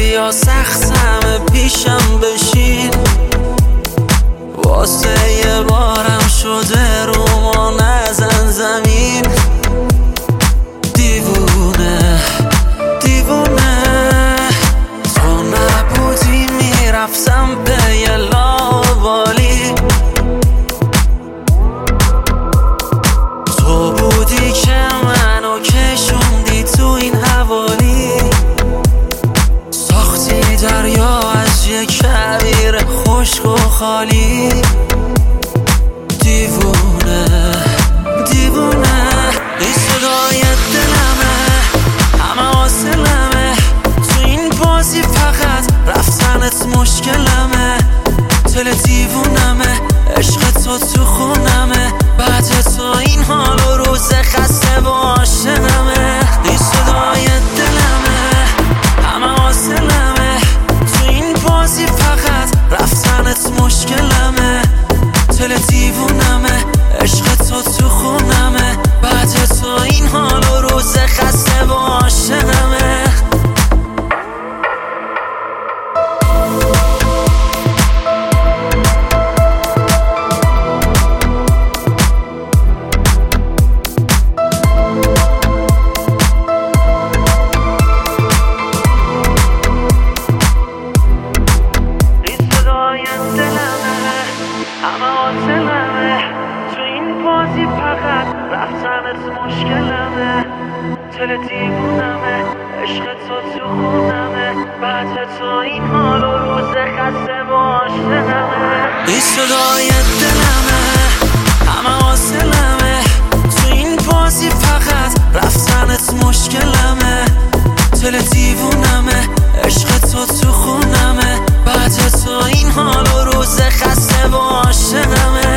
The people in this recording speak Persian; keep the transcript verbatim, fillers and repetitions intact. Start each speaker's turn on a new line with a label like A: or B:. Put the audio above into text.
A: یا سخت همه پیشم بشین، واسه یه بارم شده رو ما نزن زمین. دیوونه دیوونه تو نبودی میرفتم به یه لاوالی، تو بودی که منو کشوندی تو این حوالی، ساختی دریا از یه کویر خشک و خالی. دیوونه دیوونه این صدای دلمه، همه حاصلمه تو این بازی، فقط رفتنت مشکلمه. دل دیوونمه، عشق تو تو خونمه، بعد تو این حال و روز خسته و عاشقمه. این صدای دلمه، همه حاصلمه تو این بازی، فقط رفتنت مشکلمه. دل دیوونمه، عشق تو تو خونمه، بعد تو این حال و روز خسته و عاشقمه. همه حاصلمه تو این بازی، فقط رفتنت مشکلمه. دل دیوونمه، عشق تو تو خونمه، بعد تو این حال و روز خسته و عاشقمه. این صدای دلمه، همه حاصلمه تو این بازی، فقط رفتنت مشکلمه. دل دیوونمه، عشق تو تو خونمه، بعد تو این حال و روز خسته و عاشقمه.